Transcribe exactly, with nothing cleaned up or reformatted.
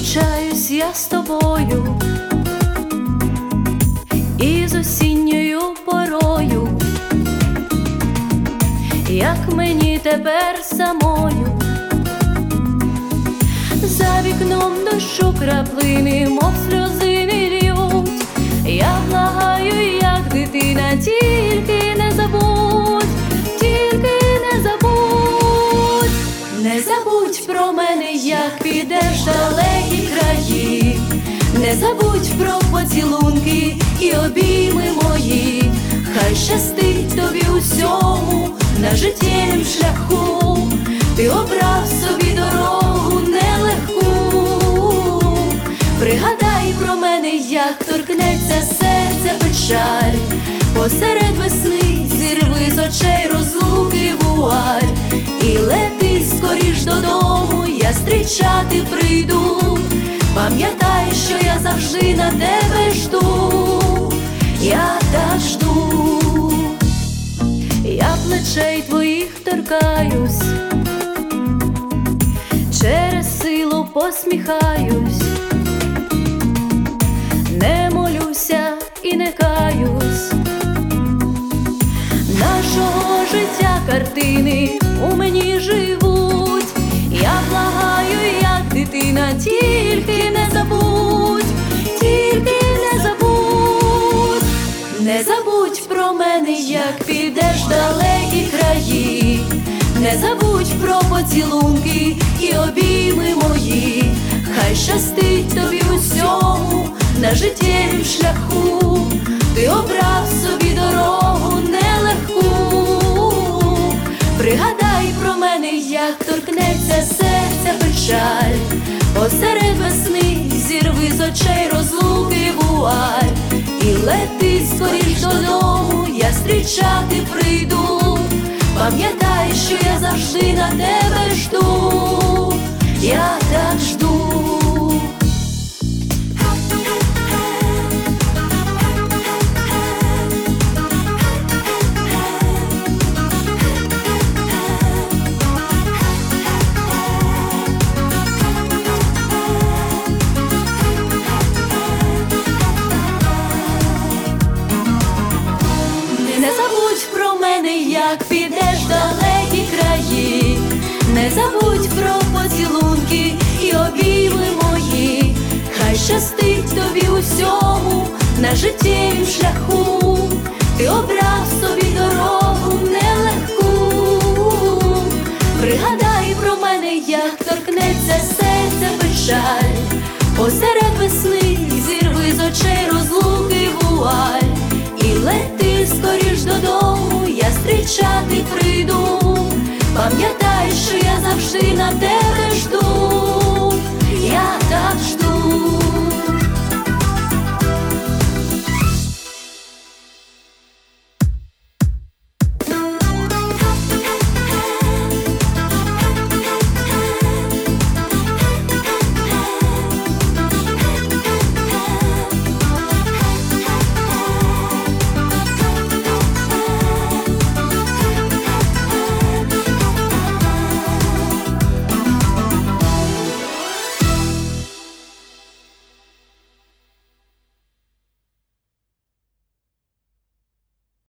Зустрічаюсь я з тобою і з осінньою порою, як мені тепер самою. За вікном дощу краплини, мов сльозини льють. Я благаю, як дитина, тільки не забудь, тільки не забудь. Не забудь про мене, як підеш в далекі краї. Не забудь про поцілунки і обійми мої. Хай щастить тобі усьому на життєвім шляху. Ти обрав собі дорогу нелегку. Пригадай про мене, як торкнеться серця печаль. Посеред весни зірви з очей розлуки вуаль. І лети скоріш додому, я зустрічати прийду. Пам'ятай, що я завжди на тебе жду. Я так жду. Я плечей твоїх торкаюсь, через силу посміхаюсь. Не молюся і не каюсь. Нашого життя картини у мені живуть. Я благаю, як дитина, тільки не забудь, тільки не забудь. Не забудь про мене, як підеш в далекі краї. Не забудь про поцілунки і обійми мої. Хай щастить тобі усьому на життєвім шляху. Ти обрав собі дорогу нелегку. Пригадай про мене, як торкнеться серця печаль. Посеред весни зірви з очей розлуки вуаль. І лети скоріш додому, я зустрічати прийду. Пам'ятай, що я завжди на тебе жду. Я так жду. Не забудь про мене, як підеш в далекі краї. Не забудь про поцілунки і обійми мої. Хай щастить тобі усьому на життєвім шляху. Ти обрав собі дорогу нелегку. Пригадай про мене, як торкнеться серця печаль. Посеред весни зірви з очей розлуки вуаль. І лети скоріш додому, я зустрічати прийду. Пам'ятай, що я завжди на тебе жду. Я так жду.